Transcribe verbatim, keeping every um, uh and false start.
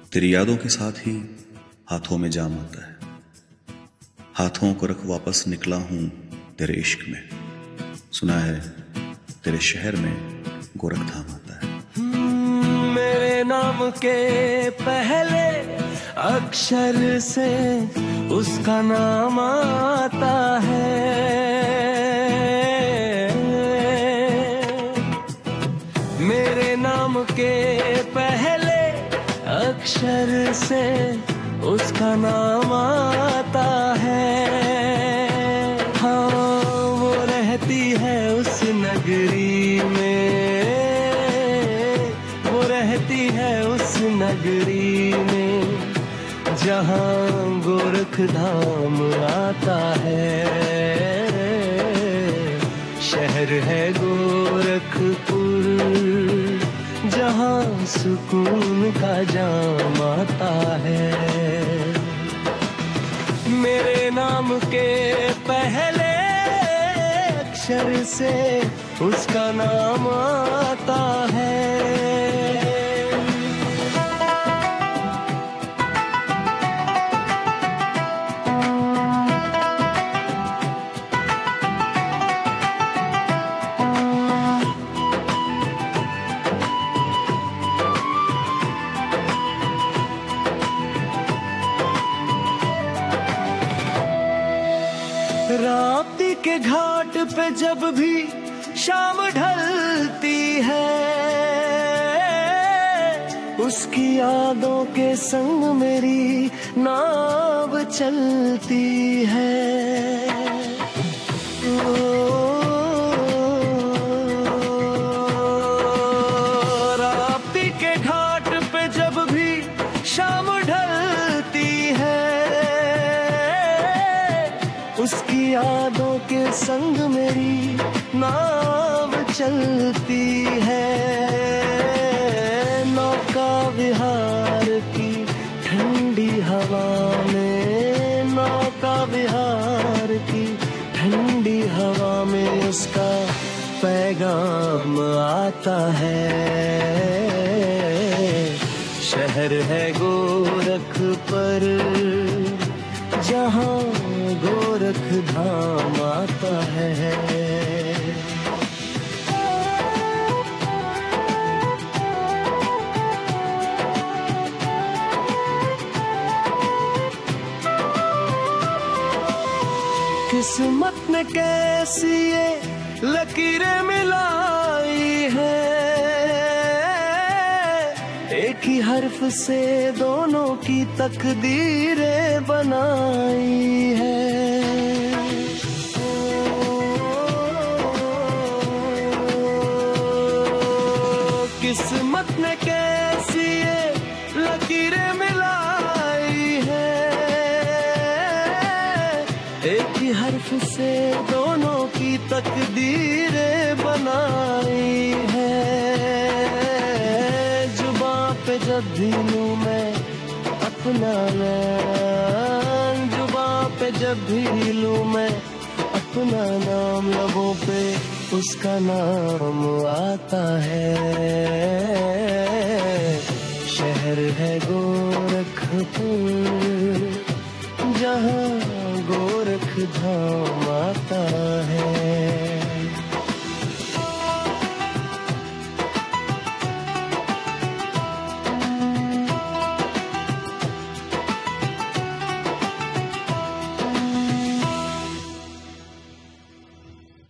तेरी यादों के साथ ही हाथों में जाम आता है। हाथों को रख वापस निकला हूं तेरे इश्क में। सुना है तेरे शहर में गोरखधाम आता है। मेरे नाम के पहले अक्षर से उसका नाम आता है। मेरे नाम के पहले अक्षर से उसका नाम आता है। हाँ, वो रहती है उस नगरी में, वो रहती है उस नगरी में जहाँ गोरखधाम आता है। शहर है गोरखपुर जहाँ सुकून का जाम आता है। मेरे नाम के पहले अक्षर से उसका नाम आता है। राप्ती के घाट पे जब भी शाम ढलती है, उसकी यादों के संग मेरी नाव चलती है। राप्ती के घाट पे जब भी शाम ढलती है, उसकी यादों के संग मेरी नाव चलती है। नौका विहार की ठंडी हवा में, नौका विहार की ठंडी हवा में उसका पैगाम आता है। शहर है गोरखपुर जहाँ गोरखधाम आता है। किस्मत ने कैसी ये लकीरें मिलाई है, एक ही हर्फ से दोनों की तकदीरें बनाई है। किस्मत ने कैसी ये लकीरें मिलाई है, एक ही हर्फ से दोनों की तकदीरें बनाई है। पे जब भी लूं मैं अपना नाम, जुबां पे जब भी लूं मैं अपना नाम, लबों पे उसका नाम आता है। शहर है गोरखपुर जहाँ गोरखधाम आता है।